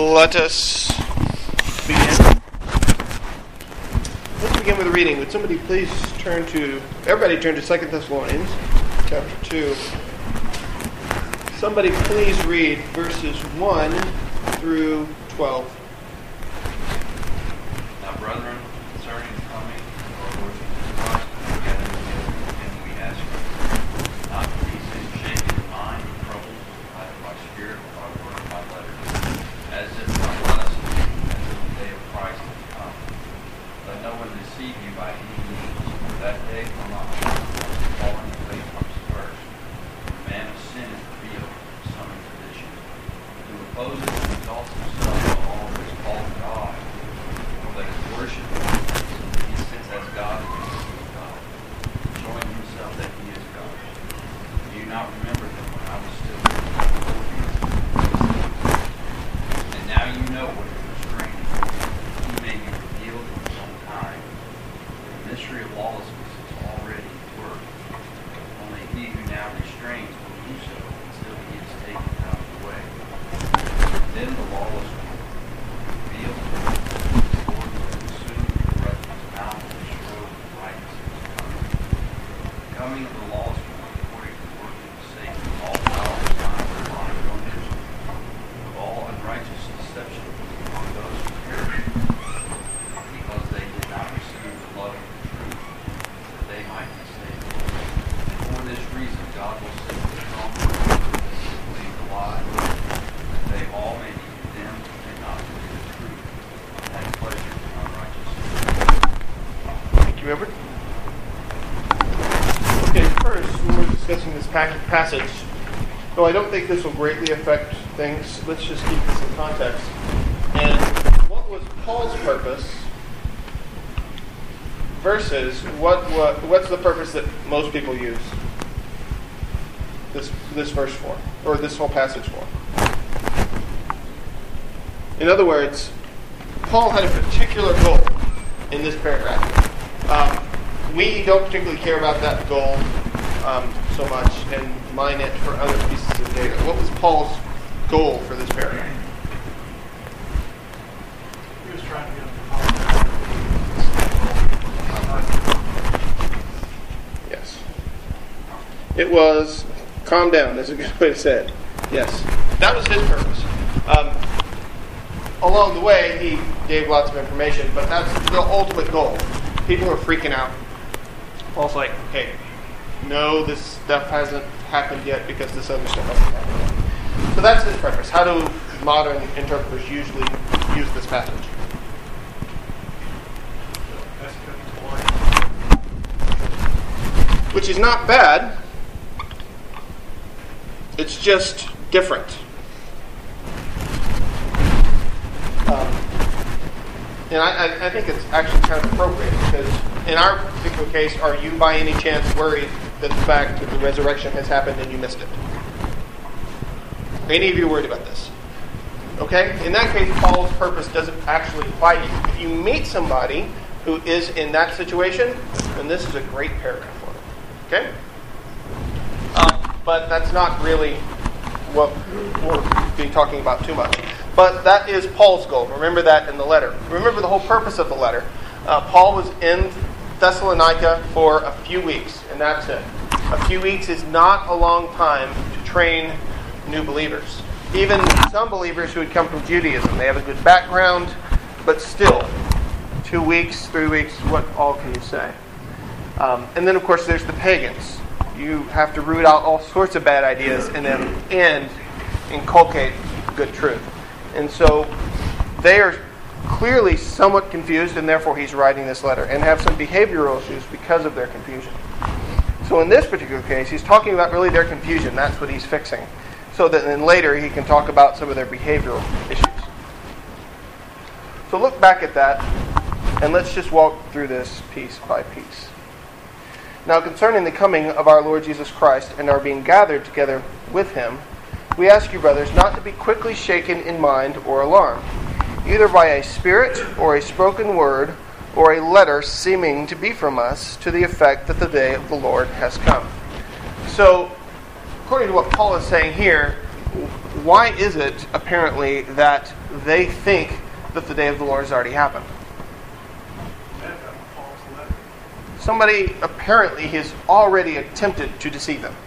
Let us begin. Let's begin with a reading. Would somebody please everybody turn to 2 Thessalonians chapter 2. Somebody please read verses 1 through 12. Now, brethren, concerning the coming of our Lord Jesus Christ, together and we ask you not to be shaken in mind or troubled either by spirit or by word or by letter, as if by us, as if the day of Christ has come. Let no one deceive you by any means, for that day will not come unless the falling away comes first. The man of sin is revealed, the son of perdition, who opposes and exalts himself above all that is called God, that is worship, he sits as God and is God, showing himself that he is God. Do you not remember that when I was still with you, and now you know what is restraining, he may be revealed in his own time. The mystery of lawlessness is already at work. Only he who now restrains will do so until he is taken out of the way. Then the lawless one revealed coming of the lawless one, according to the working of Satan, all power is time and lying wonders, of all unrighteous deception among those who perish, because they did not receive the love of the truth, that they might be saved. And for this reason God will send the strong to believe the lie, that they all may be condemned and not believe the truth, and have pleasure in unrighteousness. Thank you, Robert. Okay, first, when we're discussing this passage, though I don't think this will greatly affect things, let's just keep this in context. And what was Paul's purpose versus what's the purpose that most people use this verse for, or this whole passage for? In other words, Paul had a particular goal in this paragraph. We don't particularly care about that goal so much and mine it for other pieces of data. What was Paul's goal for this paragraph? He was trying to get Yes. It was calm down. That's a good way to say it. Yes. That was his purpose. Along the way, he gave lots of information, but that's the ultimate goal. People are freaking out. Paul's like, hey, no, this stuff hasn't happened yet because this other stuff hasn't happened yet. So that's his purpose. How do modern interpreters usually use this passage? Which is not bad. It's just different. And I think it's actually kind of appropriate because in our particular case, are you by any chance worried that the fact that the resurrection has happened and you missed it? Are any of you worried about this? Okay? In that case, Paul's purpose doesn't actually apply to you. If you meet somebody who is in that situation, then this is a great paragraph for them. Okay? But that's not really what we're being talking about too much. But that is Paul's goal. Remember that in the letter. Remember the whole purpose of the letter. Paul was in Thessalonica for a few weeks, and that's it. A few weeks is not a long time to train new believers. Even some believers who had come from Judaism, they have a good background, but still, 2 weeks, 3 weeks, what all can you say? And then, of course, there's the pagans. You have to root out all sorts of bad ideas and then inculcate good truth. And so they are clearly somewhat confused, and therefore he's writing this letter, and have some behavioral issues because of their confusion. So in this particular case, he's talking about really their confusion. That's what he's fixing. So that then later he can talk about some of their behavioral issues. So look back at that, and let's just walk through this piece by piece. Now concerning the coming of our Lord Jesus Christ and our being gathered together with him, we ask you, brothers, not to be quickly shaken in mind or alarmed, either by a spirit or a spoken word or a letter seeming to be from us, to the effect that the day of the Lord has come. So, according to what Paul is saying here, why is it, apparently, that they think that the day of the Lord has already happened. That's a false letter. Somebody apparently has already attempted to deceive them.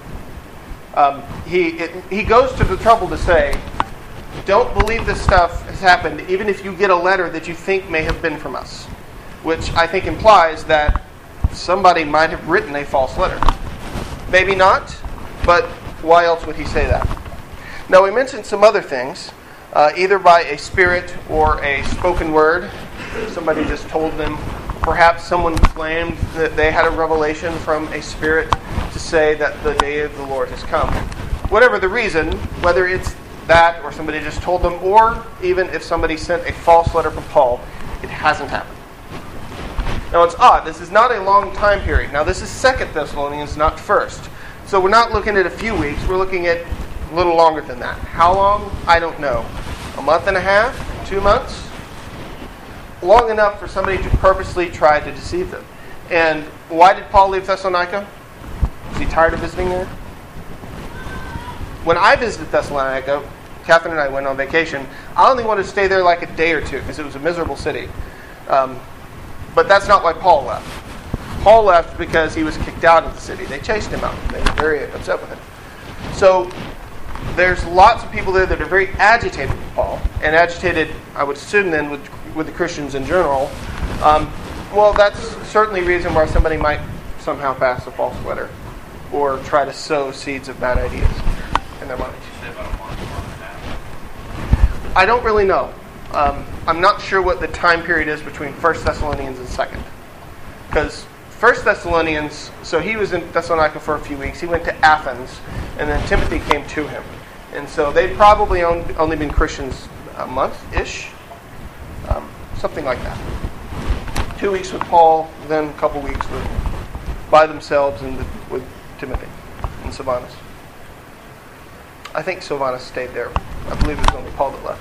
He goes to the trouble to say, don't believe this stuff has happened, even if you get a letter that you think may have been from us. Which I think implies that somebody might have written a false letter. Maybe not, but why else would he say that? Now, we mentioned some other things, either by a spirit or a spoken word. Somebody just told them. Perhaps someone claimed that they had a revelation from a spirit to say that the day of the Lord has come. Whatever the reason, whether it's that or somebody just told them, or even if somebody sent a false letter from Paul, it hasn't happened. Now, it's odd. This is not a long time period. Now, this is 2 Thessalonians, not 1st. So we're not looking at a few weeks. We're looking at a little longer than that. How long? I don't know. A month and a half? 2 months? Long enough for somebody to purposely try to deceive them. And why did Paul leave Thessalonica? Was he tired of visiting there? When I visited Thessalonica, Catherine and I went on vacation. I only wanted to stay there like a day or two because it was a miserable city. But that's not why Paul left. Paul left because he was kicked out of the city. They chased him out. They were very upset with him. So there's lots of people there that are very agitated with Paul, and agitated, I would assume then, with the Christians in general. Well, that's certainly a reason why somebody might somehow pass a false letter or try to sow seeds of bad ideas in their minds. I don't really know. I'm not sure what the time period is between 1 Thessalonians and 2nd. Because 1 Thessalonians, so he was in Thessalonica for a few weeks. He went to Athens, and then Timothy came to him. And so they'd probably only been Christians a month-ish, something like that. 2 weeks with Paul, then a couple weeks by themselves and with Timothy and Silvanus. I think Silvanus stayed there. I believe it was only Paul that left.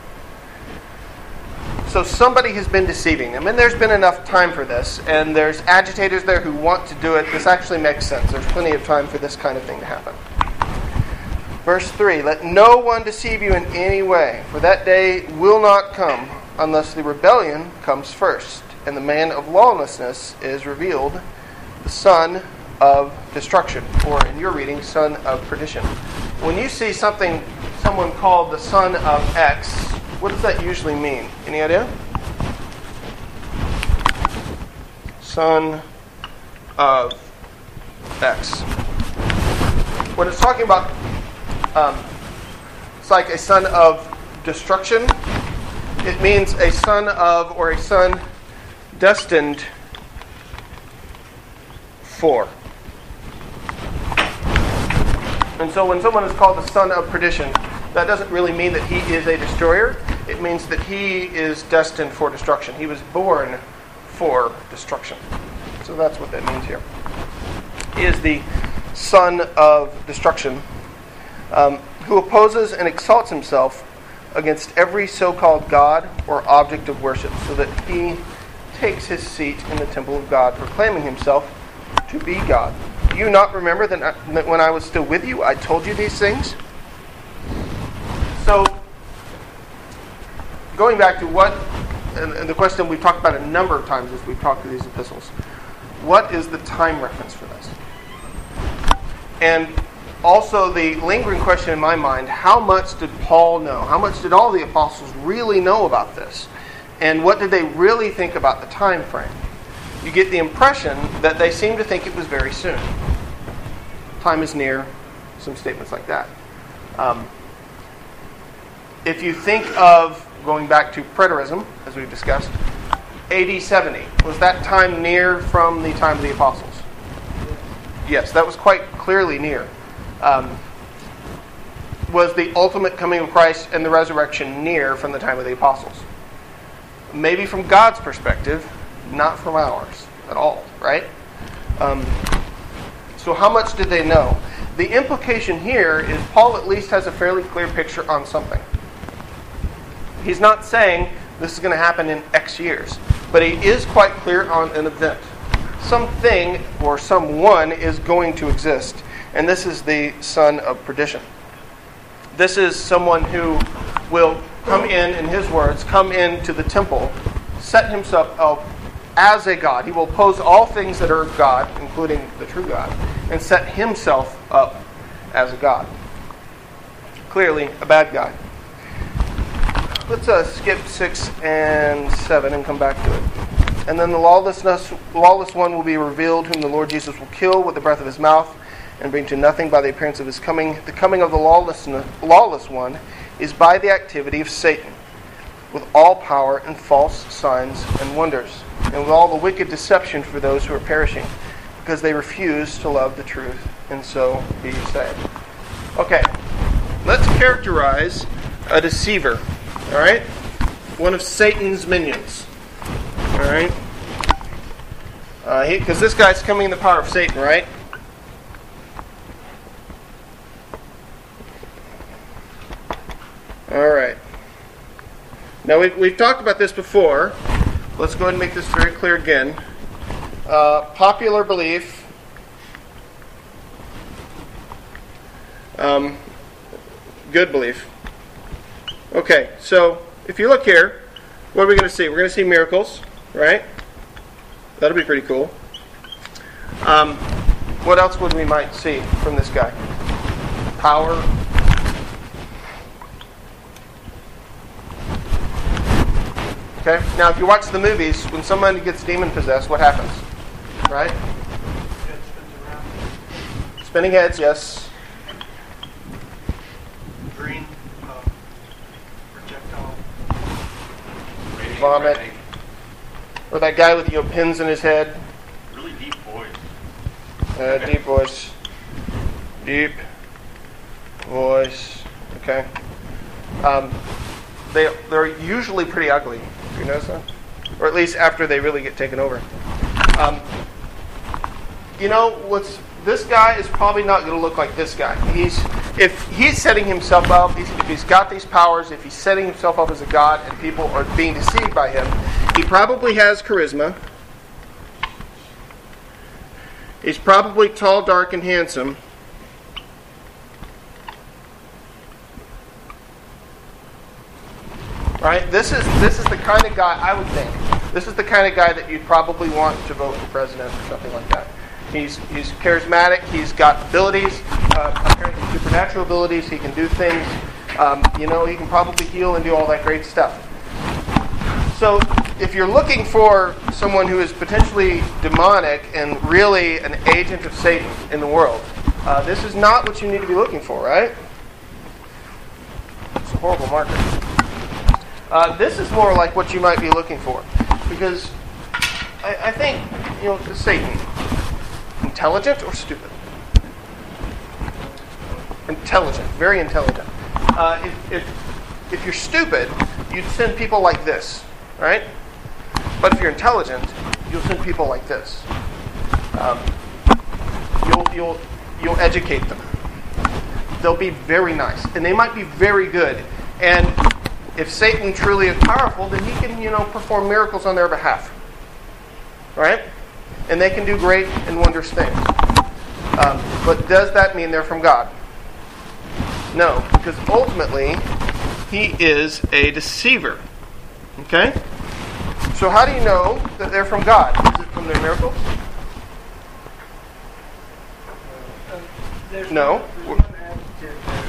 So somebody has been deceiving them, and there's been enough time for this, and there's agitators there who want to do it. This actually makes sense. There's plenty of time for this kind of thing to happen. Verse 3, let no one deceive you in any way, for that day will not come unless the rebellion comes first, and the man of lawlessness is revealed, the son of destruction, or in your reading, son of perdition. When you see someone called the son of X, what does that usually mean? Any idea? Son of X. When it's talking about, it's like a son of destruction. It means a son of, or a son destined for. And so when someone is called the son of perdition, that doesn't really mean that he is a destroyer. It means that he is destined for destruction. He was born for destruction. So that's what that means here. He is the son of destruction, who opposes and exalts himself against every so-called God or object of worship, so that he takes his seat in the temple of God, proclaiming himself to be God. Do you not remember that when I was still with you, I told you these things? So, going back to what, and the question we've talked about a number of times as we've talked through these epistles, what is the time reference for this? And also the lingering question in my mind, how much did Paul know? How much did all the apostles really know about this? And what did they really think about the time frame? You get the impression that they seem to think it was very soon. Time is near, some statements like that. If you think of, going back to preterism, as we've discussed, AD 70, was that time near from the time of the apostles? Yes, that was quite clearly near. Was the ultimate coming of Christ and the resurrection near from the time of the apostles? Maybe from God's perspective, not from ours at all, right? So how much did they know? The implication here is Paul at least has a fairly clear picture on something. He's not saying this is going to happen in X years, but he is quite clear on an event. Something or someone is going to exist, and this is the son of perdition. This is someone who will come in his words, come into the temple, set himself up as a god. He will oppose all things that are God, including the true God, and set himself up as a god. Clearly, a bad guy. Let's skip 6 and 7 and come back to it. And then the lawless one will be revealed, whom the Lord Jesus will kill with the breath of his mouth and bring to nothing by the appearance of his coming. The coming of the lawless one is by the activity of Satan, with all power and false signs and wonders, and with all the wicked deception for those who are perishing, because they refuse to love the truth and so be saved. Okay, let's characterize a deceiver. All right? One of Satan's minions. All right? Because this guy's coming in the power of Satan, right? All right. Now, we've talked about this before. Let's go ahead and make this very clear again. Popular belief. Good belief. Okay, so if you look here, what are we going to see? We're going to see miracles, right? That'll be pretty cool. What else would we might see from this guy? Power. Okay, now if you watch the movies, when somebody gets demon possessed, what happens? Right? Head spins around. Spinning heads, yes. Green projectile. Vomit. Or that guy with pins in his head. Really deep voice. Deep voice. Deep voice. Okay. They're usually pretty ugly. Do you notice that? Or at least after they really get taken over. This guy is probably not going to look like this guy. If he's setting himself up, if he's got these powers, if he's setting himself up as a god and people are being deceived by him, he probably has charisma. He's probably tall, dark, and handsome. Right? This is the kind of guy, I would think, this is the kind of guy that you'd probably want to vote for president or something like that. He's charismatic. He's got abilities, apparently supernatural abilities. He can do things. He can probably heal and do all that great stuff. So if you're looking for someone who is potentially demonic and really an agent of Satan in the world, this is not what you need to be looking for, right? It's a horrible marker. This is more like what you might be looking for. Because I think, Satan, intelligent or stupid? Intelligent, very intelligent. If you're stupid, you'd send people like this, right? But if you're intelligent, you'll send people like this. You'll educate them. They'll be very nice, and they might be very good. And if Satan truly is powerful, then he can, perform miracles on their behalf, right? And they can do great and wondrous things. But does that mean they're from God? No, because ultimately, he is a deceiver. Okay? So how do you know that they're from God? Is it from their miracles? No. There's one adjective there.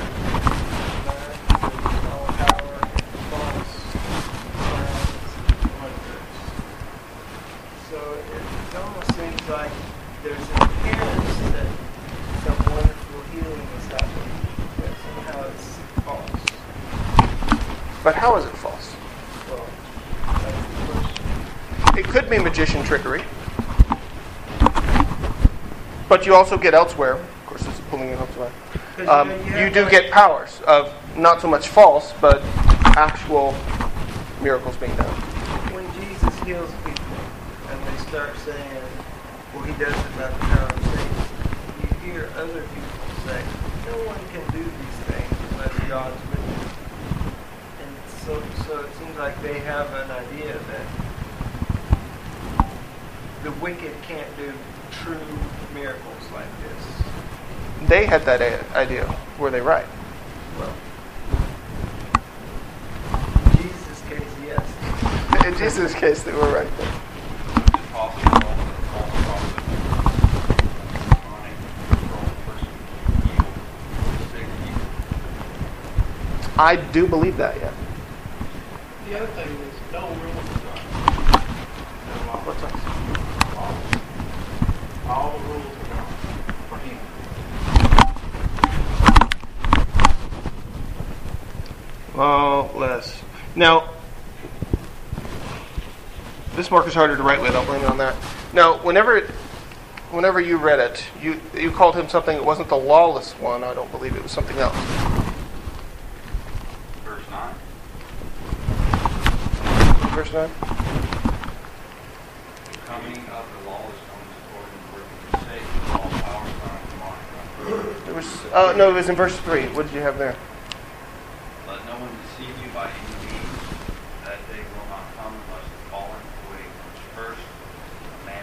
All power, false, signs, wonders. So it almost seems like there's an appearance that some wonderful healing is happening, but somehow it's false. But how is it false? Well, that's the question. It could be magician trickery. But you also get elsewhere. Of course, it's pulling it elsewhere. You do get powers of not so much false, but actual miracles being done. When Jesus heals people and they start saying, well, he does it by the power of Satan, you hear other people say, no one can do these things unless God's with them. And so it seems like they have an idea that the wicked can't do true miracles like this. They had that idea. Were they right? Well, In Jesus' case, they were right. Is it possible that a false prophet, demonic, control person, evil, sick people? I do believe that, yeah. The other thing is, no rules of God. No law. What's that? All the rules of God for him. Lawless. Now, this marker's harder to write with. I'll blame it on that. Now, whenever you read it, you called him something. It wasn't the lawless one. I don't believe it was something else. Verse 9. Verse 9. The coming of the lawless ones according to the word of Satan, all power, son, and demonic. It was no, it was in verse 3. What did you have there? Let no one deceive you by any means, that they will not come unless the falling away comes first, a man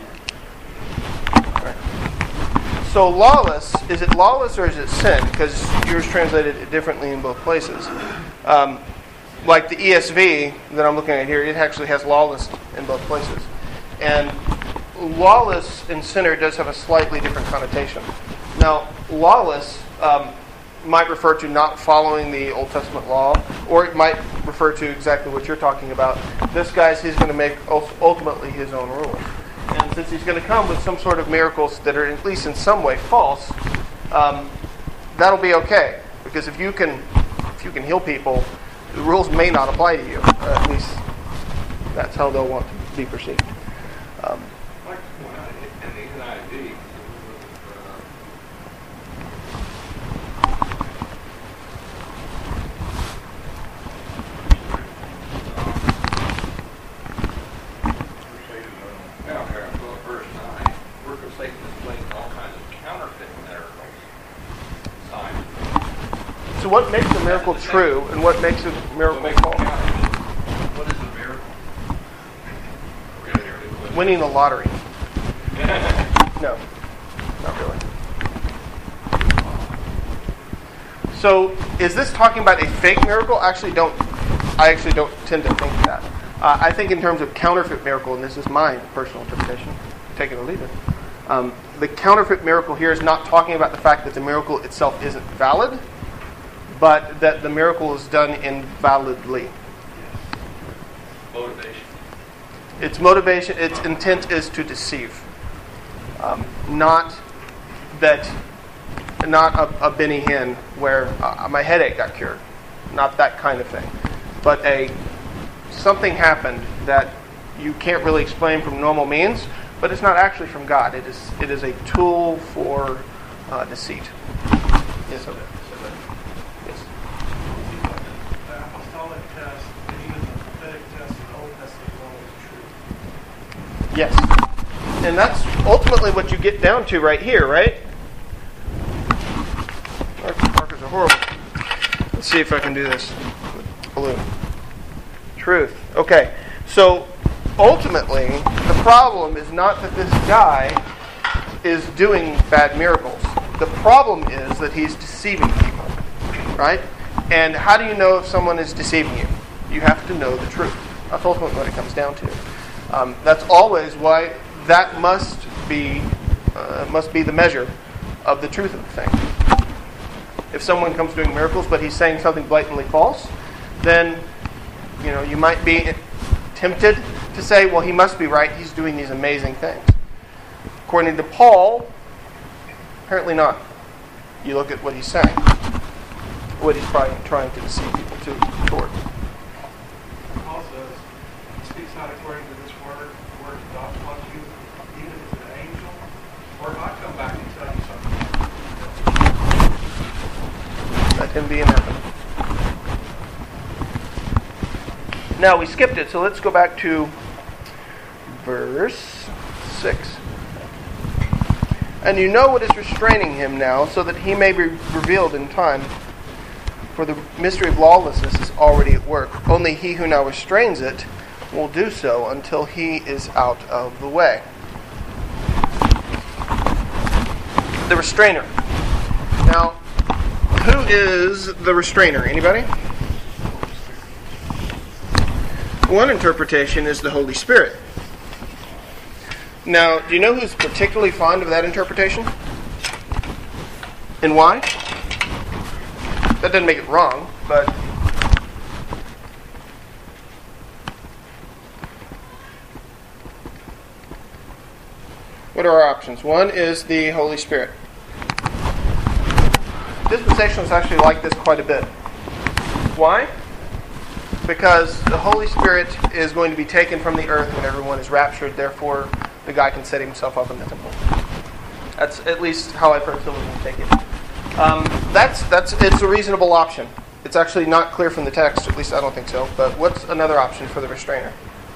of sin. So lawless, is it lawless or is it sin? Because yours translated it differently in both places. Like the ESV that I'm looking at here, it actually has lawless in both places. And lawless and sinner does have a slightly different connotation. Now, lawless might refer to not following the Old Testament law, or it might refer to exactly what you're talking about. This guy's, he's going to make ultimately his own rules. And since he's going to come with some sort of miracles that are at least in some way false, that'll be okay. Because if you can heal people, the rules may not apply to you. At least that's how they'll want to be perceived. Like in the NIV, now here, verse 9, work of Satan displays all kinds of counterfeit miracles, signs. So what makes a miracle true and what makes a miracle false? What is a miracle? Winning the lottery. No, not really. So is this talking about a fake miracle? I actually don't tend to think that. I think in terms of counterfeit miracle, and this is my personal interpretation, take it or leave it. The counterfeit miracle here is not talking about the fact that the miracle itself isn't valid, but that the miracle is done invalidly. Motivation. Its motivation, its intent is to deceive. Not a Benny Hinn where my headache got cured. Not that kind of thing. But something happened that you can't really explain from normal means, but it's not actually from God. It is a tool for deceit. Yes, sir. Yes. The apostolic test and even the prophetic test in the Old Testament is always true. Yes. And that's ultimately what you get down to right here, right? Markers are horrible. Let's see if I can do this with blue. Truth. Okay. So ultimately, the problem is not that this guy is doing bad miracles. The problem is that he's deceiving people, right? And how do you know if someone is deceiving you? You have to know the truth. That's ultimately what it comes down to. That's always why that must be the measure of the truth of the thing. If someone comes doing miracles, but he's saying something blatantly false, then you might be tempted to say, well, he must be right. He's doing these amazing things. According to Paul, apparently not. You look at what he's saying, what he's probably trying to deceive people toward. Paul says, he speaks not according to this word that God wants you, even if it's an angel, or if I come back and tell you something. Let him be in heaven. Now, we skipped it, so let's go back to verse 6. And you know what is restraining him now, so that he may be revealed in time. For the mystery of lawlessness is already at work. Only he who now restrains it will do so until he is out of the way. The restrainer. Now, who is the restrainer? Anybody? One interpretation is the Holy Spirit. Now, do you know who's particularly fond of that interpretation? And why? That doesn't make it wrong, but what are our options? One is the Holy Spirit. Dispensationalists actually like this quite a bit. Why? Because the Holy Spirit is going to be taken from the earth when everyone is raptured, therefore the guy can set himself up in the temple. That's at least how I personally take it. It's a reasonable option. It's actually not clear from the text, at least I don't think so. But what's another option for the restrainer?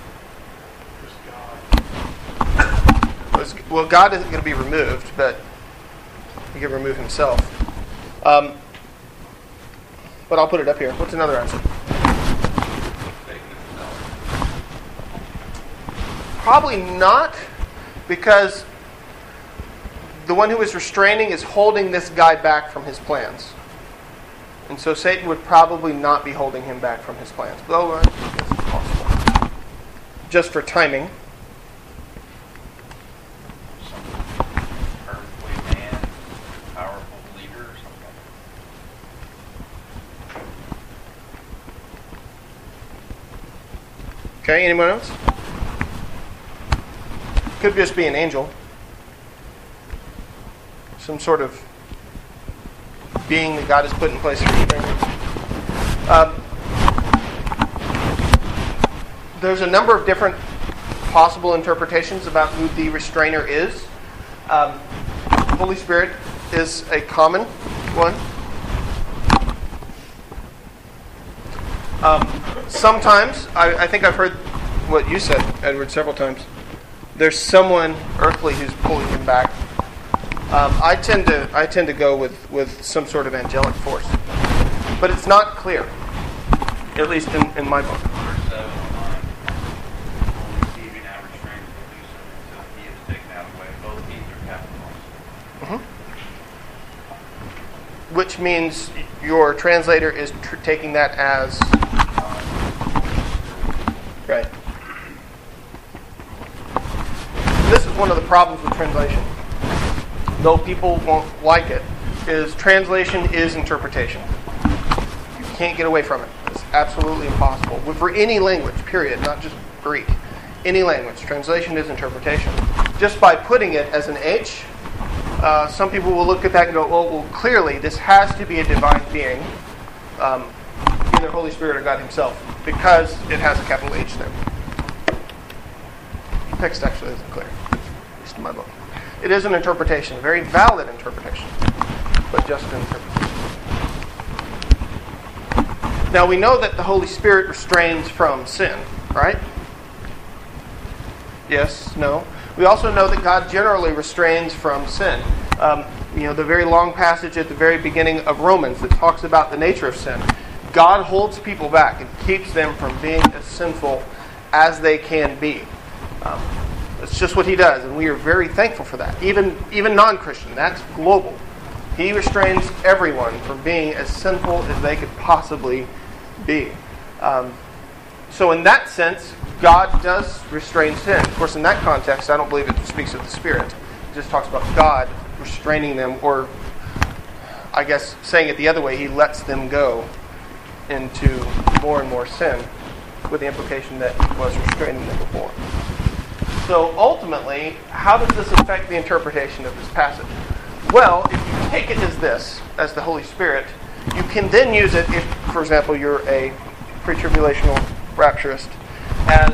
Well, God isn't going to be removed, but he can remove himself. But I'll put it up here. What's another answer? Probably not, because the one who is restraining is holding this guy back from his plans. And so Satan would probably not be holding him back from his plans. Though, I guess it's possible. Just for timing. Some earthly man, powerful leader or something. Okay, anyone else? Could just be an angel. Some sort of being that God has put in place for restraining. There's a number of different possible interpretations about who the restrainer is. The Holy Spirit is a common one. Sometimes, I think I've heard what you said, Edward, several times. There's someone earthly who's pulling him back. I tend to go with some sort of angelic force, but it's not clear, at least in my book. Verse 7 online, only receiving average strength will do so until he is taken out of the way. Both needs are capitalized. Which means your translator is taking that as right. This is one of the problems with translation, though people won't like it, is translation is interpretation. You can't get away from it. It's absolutely impossible. For any language, period, not just Greek. Any language, translation is interpretation. Just by putting it as an H, some people will look at that and go, well, clearly this has to be a divine being, either Holy Spirit or God himself, because it has a capital H there. The text actually isn't clear, at least in my book. It is an interpretation, a very valid interpretation, but just an interpretation. Now we know that the Holy Spirit restrains from sin, right? Yes, no. We also know that God generally restrains from sin. The very long passage at the very beginning of Romans that talks about the nature of sin. God holds people back and keeps them from being as sinful as they can be. It's just what he does, and we are very thankful for that. Even non-Christian, that's global. He restrains everyone from being as sinful as they could possibly be. So in that sense, God does restrain sin. Of course, in that context, I don't believe it speaks of the Spirit. It just talks about God restraining them, or I guess saying it the other way, he lets them go into more and more sin, with the implication that he was restraining them before. So ultimately, how does this affect the interpretation of this passage? Well, if you take it as this, as the Holy Spirit, you can then use it if, for example, you're a pre-tribulational rapturist, as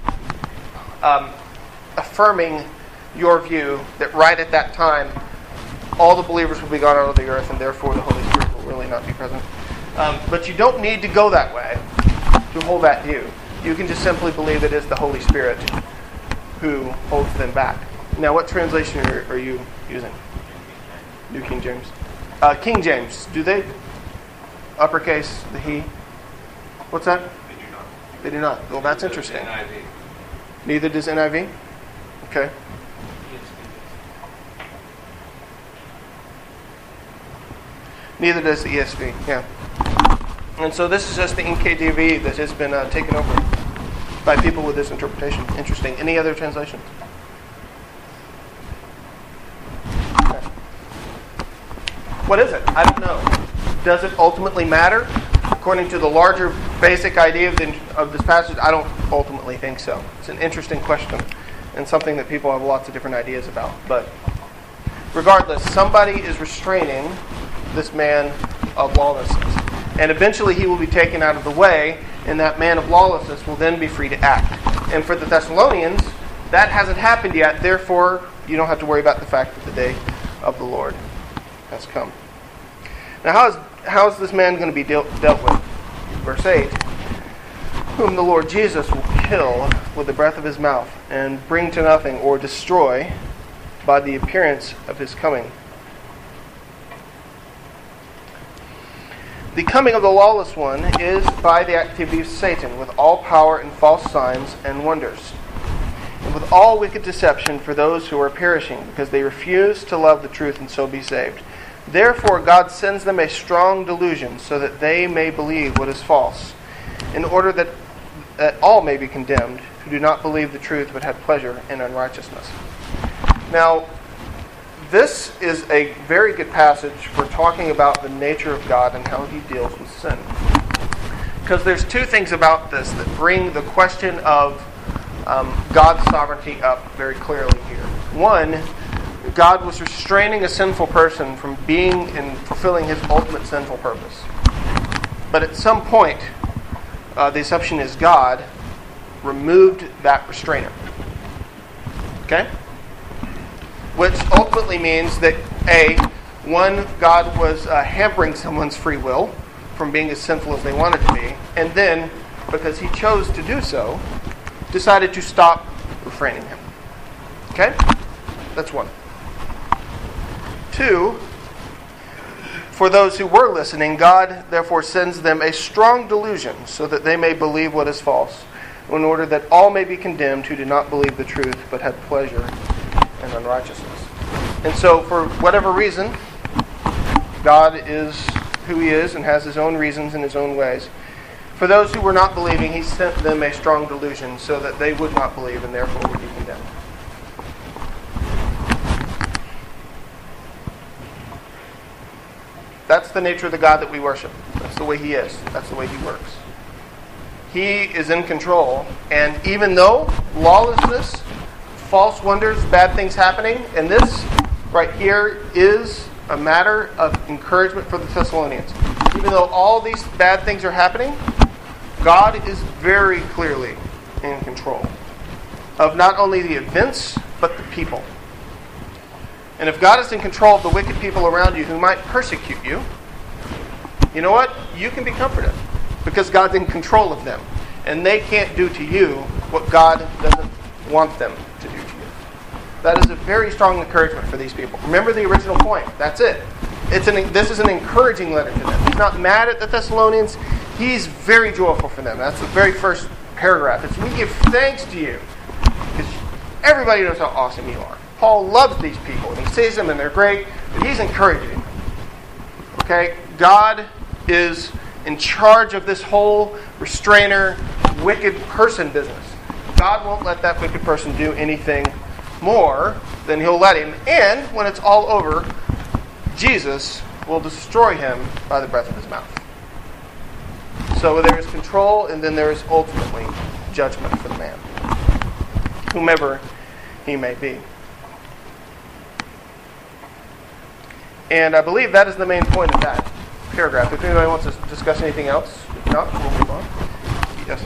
affirming your view that right at that time, all the believers will be gone out of the earth, and therefore the Holy Spirit will really not be present. But you don't need to go that way to hold that view. You can just simply believe it is the Holy Spirit who holds them back. Now, what translation are you using? New King James. King James, do they uppercase the he? What's that? They do not. They do not. Well, that's interesting. NIV. Neither does NIV? Okay. Neither does the ESV, yeah. And so this is just the NKJV that has been taken over. by people with this interpretation. Interesting. Any other translations? Okay. What is it? I don't know. Does it ultimately matter? According to the larger basic idea of this passage, I don't ultimately think so. It's an interesting question and something that people have lots of different ideas about. But regardless, somebody is restraining this man of lawlessness. And eventually he will be taken out of the way, and that man of lawlessness will then be free to act. And for the Thessalonians, that hasn't happened yet. Therefore, you don't have to worry about the fact that the day of the Lord has come. Now, how is this man going to be dealt with? Verse 8, whom the Lord Jesus will kill with the breath of his mouth and bring to nothing or destroy by the appearance of his coming. The coming of the lawless one is by the activity of Satan, with all power and false signs and wonders, and with all wicked deception for those who are perishing, because they refuse to love the truth and so be saved. Therefore God sends them a strong delusion, so that they may believe what is false, in order that all may be condemned, who do not believe the truth but have pleasure in unrighteousness. Now, this is a very good passage for talking about the nature of God and how he deals with sin. Because there's two things about this that bring the question of God's sovereignty up very clearly here. One, God was restraining a sinful person from being and fulfilling his ultimate sinful purpose. But at some point, the assumption is God removed that restrainer. Okay? Which ultimately means that God was hampering someone's free will from being as sinful as they wanted to be, and then, because he chose to do so, decided to stop refraining him. Okay? That's one. Two, for those who were listening, God therefore sends them a strong delusion, so that they may believe what is false, in order that all may be condemned who do not believe the truth, but have pleasure and unrighteousness. And so, for whatever reason, God is who he is and has his own reasons and his own ways. For those who were not believing, he sent them a strong delusion so that they would not believe and therefore would be condemned. That's the nature of the God that we worship. That's the way he is. That's the way he works. He is in control, and even though lawlessness, false wonders, bad things happening, and this right here is a matter of encouragement for the Thessalonians. Even though all these bad things are happening, God is very clearly in control of not only the events, but the people. And if God is in control of the wicked people around you who might persecute you, you know what? You can be comforted, because God's in control of them. And they can't do to you what God doesn't want them to do to you. That is a very strong encouragement for these people. Remember the original point. That's it. This is an encouraging letter to them. He's not mad at the Thessalonians. He's very joyful for them. That's the very first paragraph. It's, we give thanks to you, because everybody knows how awesome you are. Paul loves these people, and he sees them, and they're great, but he's encouraging them. Okay? God is in charge of this whole restrainer, wicked person business. God won't let that wicked person do anything more than he'll let him. And when it's all over, Jesus will destroy him by the breath of his mouth. So there is control, and then there is ultimately judgment for the man, whomever he may be. And I believe that is the main point of that paragraph. If anybody wants to discuss anything else, if not, we'll move on. Yes?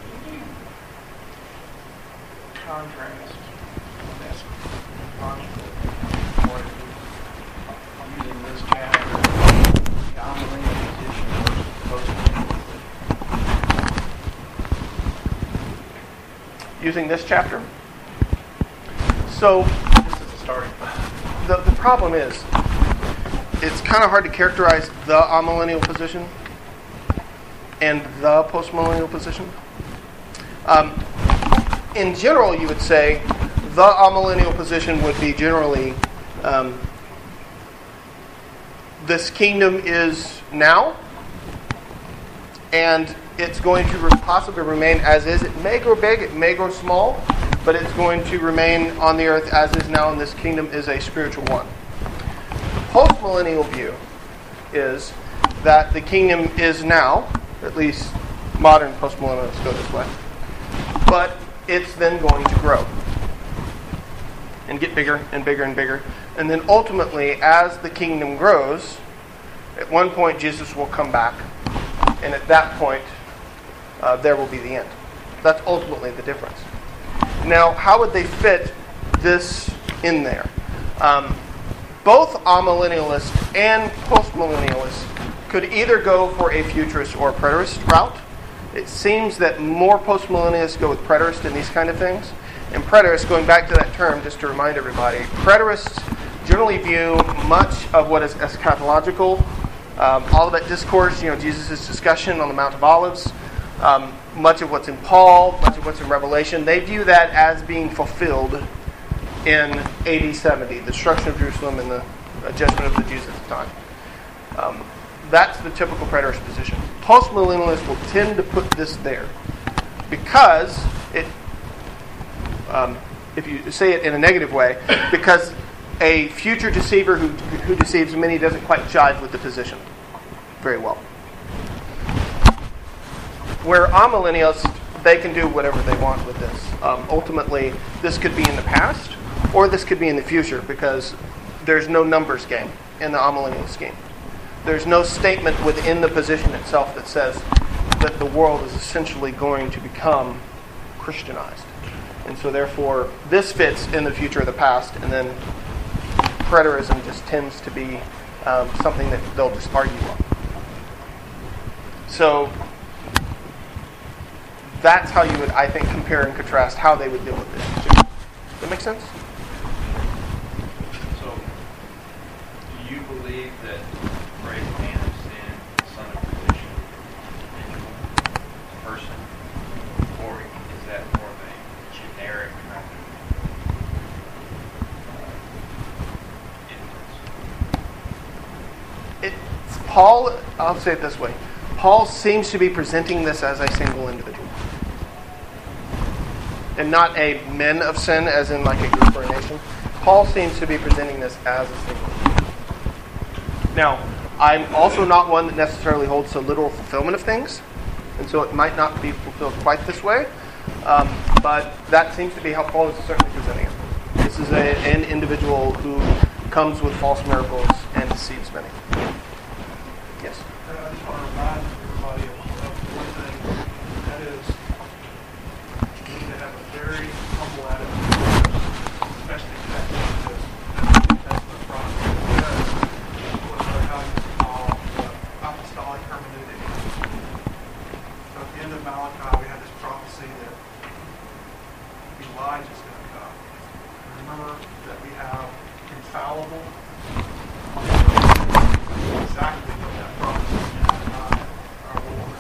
Contrast this conflict using this chapter, the Amillennial position versus post-millennial. Using this chapter? So, This is the starting point. the problem is, it's kind of hard to characterize the amillennial position and the postmillennial position. In general, you would say the amillennial position would be generally this kingdom is now, and it's going to possibly remain as is. It may grow big, it may grow small, but it's going to remain on the earth as is now, and this kingdom is a spiritual one. The post-millennial view is that the kingdom is now, at least modern post-millennialists go this way, but it's then going to grow and get bigger and bigger and bigger. And then ultimately, as the kingdom grows, at one point Jesus will come back, and at that point there will be the end. That's ultimately the difference. Now, how would they fit this in there? Both amillennialists and postmillennialists could either go for a futurist or a preterist route. It seems that more postmillennialists go with preterist in these kind of things. And preterists, going back to that term, just to remind everybody, preterists generally view much of what is eschatological, all of that discourse, Jesus' discussion on the Mount of Olives, much of what's in Paul, much of what's in Revelation, they view that as being fulfilled in AD 70, the destruction of Jerusalem and the judgment of the Jews at the time. That's the typical preterist position. Postmillennialists will tend to put this there because it, if you say it in a negative way, because a future deceiver who deceives many doesn't quite jive with the position very well. Where amillennialists, they can do whatever they want with this. Ultimately, this could be in the past or this could be in the future because there's no numbers game in the amillennial scheme. There's no statement within the position itself that says that the world is essentially going to become Christianized. And so therefore, this fits in the future or the past, and then preterism just tends to be something that they'll just argue on. So that's how you would, I think, compare and contrast how they would deal with this. Does that make sense? So, do you believe that great man of sin, son of perdition, individual person, or is that more of a generic kind of influence? Paul, I'll say it this way. Paul seems to be presenting this as a single individual. And not a men of sin, as in like a group or a nation. Paul seems to be presenting this as a single individual. Now, I'm also not one that necessarily holds to literal fulfillment of things, and so it might not be fulfilled quite this way, but that seems to be how Paul is certainly presenting it. This is an individual who comes with false miracles and deceives many. Yes? I just want to remind everybody of one thing, and that is we need to have a very humble attitude, especially in that Jesus that's the process. Because we'll know how you call apostolic hermeneutic. So at the end of Malachi, we have this prophecy that Elijah's going to come. Remember that we have infallible, exactly what that prophecy is, not our Lord.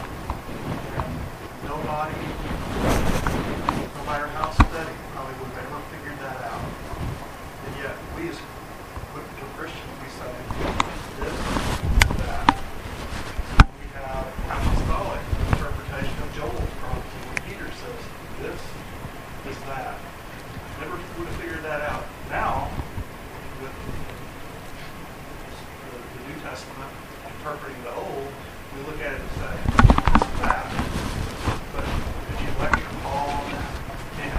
Nobody, no matter how studied, probably would have ever figured that out. And yet, we as Christians, we say, this is that. We have apostolic interpretation of Joel's prophecy when Peter says, this is that. Never would have figured that out. Now, with the New Testament interpreting the Old, we look at it and say, this is that. But if you lecture Paul on that, man,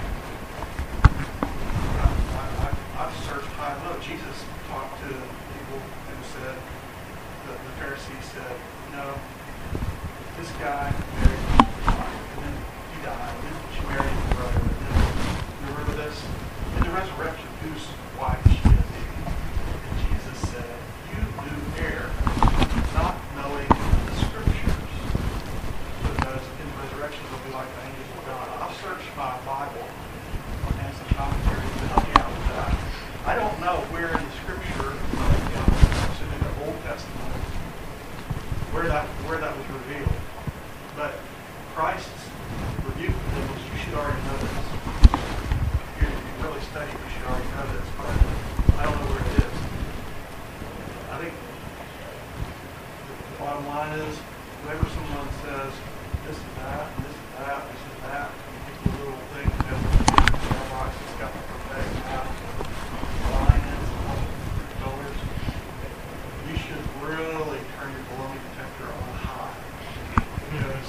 I've searched high and low. Jesus talked to people who said, the Pharisees said, this guy married his wife, and then he died, and then she married his brother, and then, you remember this? In the resurrection, whose wife she is? And Jesus said, you do err, not knowing the Scriptures. Because in the resurrection, they'll be like the angels of God. I've searched my Bible and some commentaries to help me out with that. I don't know where in the Scripture, in the Old Testament, where that was revealed. But Christ's rebuke to them was, you should already know this. If you really study, you should already know this, but I don't know where it is. I think the bottom line is, we whenever someone says this and that, and this and that, this and that, you get the little thing that goes in the mailbox, it's got the prophetic map, lines, and all the colors. You should really turn your baloney detector on high. Because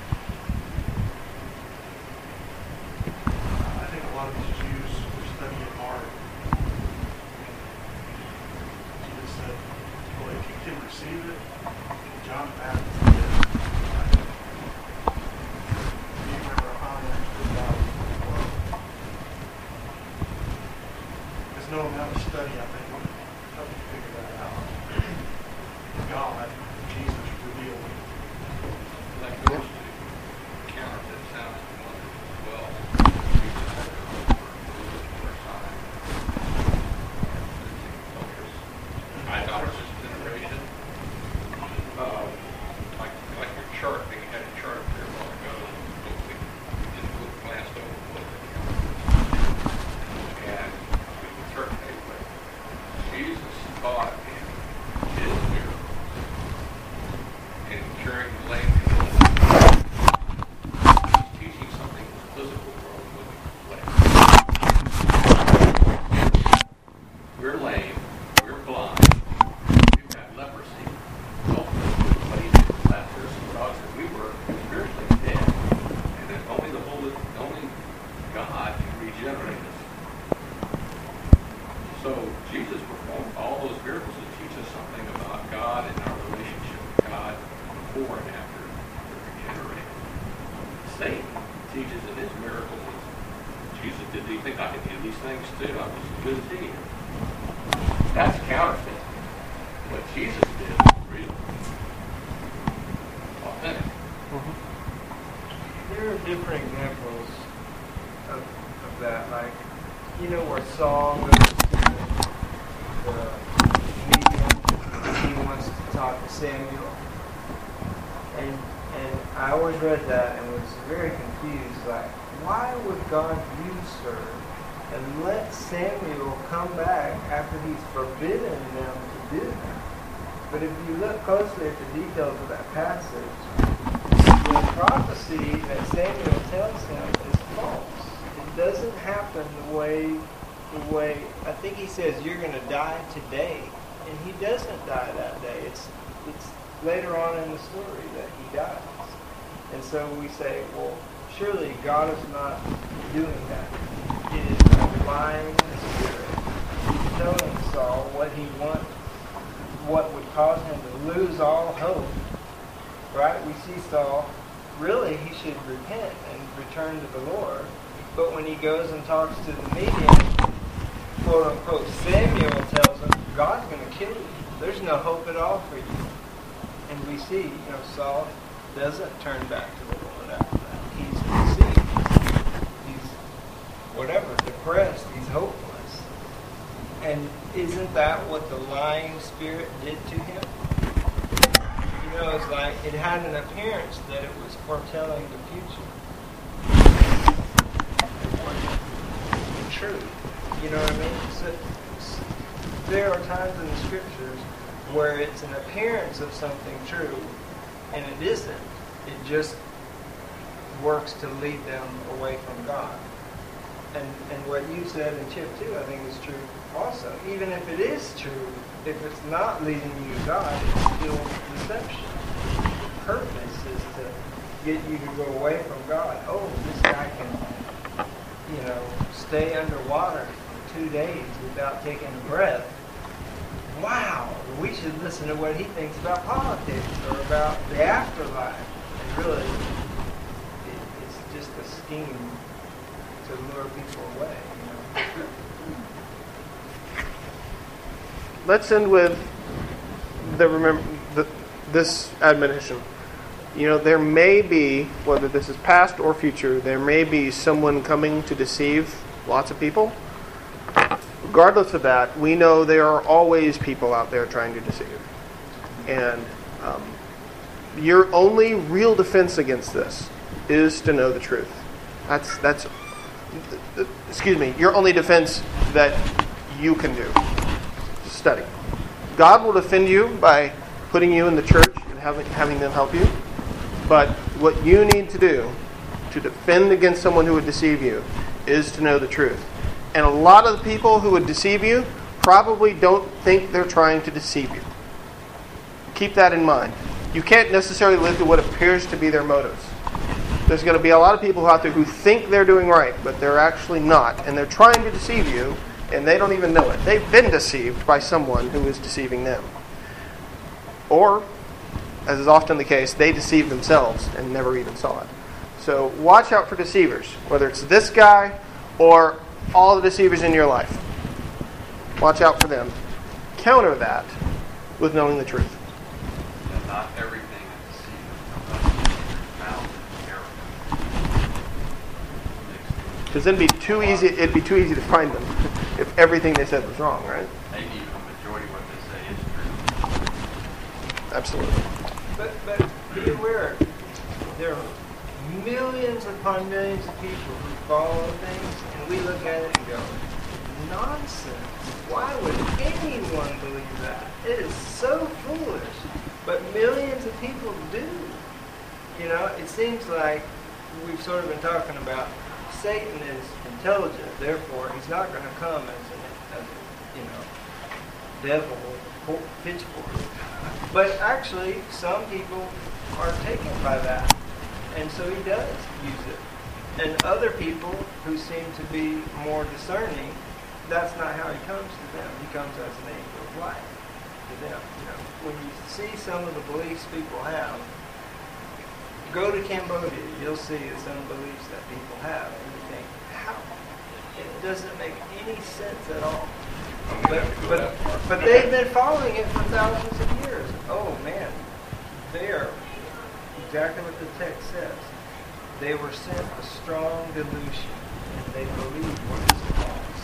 I think a lot of these Jews were studying hard. Jesus said, well, if you can receive it, John the Baptist did. You remember how I understood God as well. There's no amount of study, I think, would help you figure that out. God, Jesus revealed it. That goes to counterfeit sounds as well. Jesus had to go for a sign. Idolatrous generation. Like your chart, you had a chart up there a while ago. We just glanced over what the counterfeit. And we can certainly, but Jesus taught in his miracles and curing the lame people. He's teaching something in the physical world with lame. We're lame. We're blind. We've got leprosy. Well, what he did was that person thought that we were spiritually dead, and that only God can regenerate us. So Jesus performed all those miracles to teach us something about God and our relationship with God before and after we're regenerated. Satan teaches in his miracles that Jesus did these things. I can do these things too. I'm just as good as he is. That's counterfeit. What Jesus did was real. Authentic. There are different examples of that. Like, you know where Saul goes to the medium, he wants to talk to Samuel. And I always read that and was very confused. Like, why would God use her and let Samuel come back after he's forbidden them to do that? But if you look closely at the details of that passage, the prophecy that Samuel tells him is false. It doesn't happen the way I think he says you're going to die today, and he doesn't die that day. It's later on in the story that he dies. And so we say, well, surely God is not doing that. It is a lying spirit. He's telling Saul what he wants, what would cause him to lose all hope. Right? We see Saul, really he should repent and return to the Lord. But when he goes and talks to the medium, quote unquote, Samuel tells him, God's going to kill you. There's no hope at all for you. And we see, Saul doesn't turn back to the Lord after that. He's deceived. He's depressed. He's hopeless. And isn't that what the lying spirit did to him? It's like it had an appearance that it was foretelling the future. It wasn't true. You know what I mean? So, there are times in the scriptures where it's an appearance of something true, and it isn't. It just works to lead them away from God. And what you said in Chip too, I think is true also. Even if it is true, if it's not leading you to God, it's still deception. The purpose is to get you to go away from God. Oh, this guy can, stay underwater for 2 days without taking a breath. Wow, we should listen to what he thinks about politics or about the afterlife. And really, it's just a scheme to lure people away. Let's end with this admonition. There may be, whether this is past or future, there may be someone coming to deceive lots of people. Regardless of that, we know there are always people out there trying to deceive. And your only real defense against this is to know the truth. That's your only defense that you can do. Study. God will defend you by putting you in the church and having them help you. But what you need to do to defend against someone who would deceive you is to know the truth. And a lot of the people who would deceive you probably don't think they're trying to deceive you. Keep that in mind. You can't necessarily live to what appears to be their motives. There's going to be a lot of people out there who think they're doing right, but they're actually not. And they're trying to deceive you, and they don't even know it. They've been deceived by someone who is deceiving them. Or, as is often the case, they deceived themselves and never even saw it. So watch out for deceivers, whether it's this guy or all the deceivers in your life. Watch out for them. Counter that with knowing the truth. And not everything is deceiving. Sometimes found in error. Because then it'd be too easy to find them if everything they said was wrong, right? Maybe even a majority of what they say is true. Absolutely. But be aware, there are millions upon millions of people who follow things, and we look at it and go, nonsense. Why would anyone believe that? It is so foolish. But millions of people do. You know, it seems like we've sort of been talking about Satan is intelligent, therefore he's not going to come as devil with a pitchfork. But actually, some people are taken by that, and so he does use it. And other people who seem to be more discerning, that's not how he comes to them. He comes as an angel of light to them. You know, when you see some of the beliefs people have, go to Cambodia. You'll see some beliefs that people have, and you think, how? It doesn't make any sense at all. But they've been following it for thousands of years. Oh man, they are exactly what the text says. They were sent a strong delusion, and they believed what is false.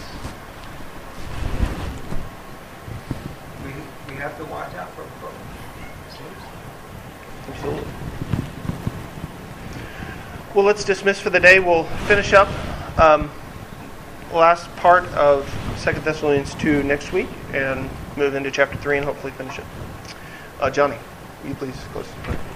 We have to watch out for both. Absolutely. Well, let's dismiss for the day. We'll finish up last part of 2 Thessalonians 2 next week and move into chapter 3 and hopefully finish it. Johnny, will you please close the prayer?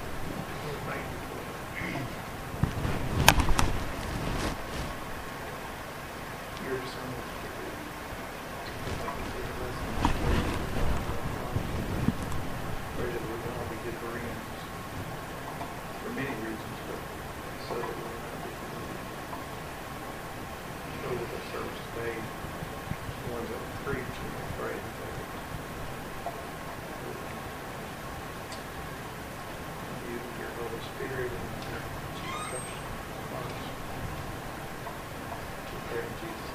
Spirit and touch us. In Jesus'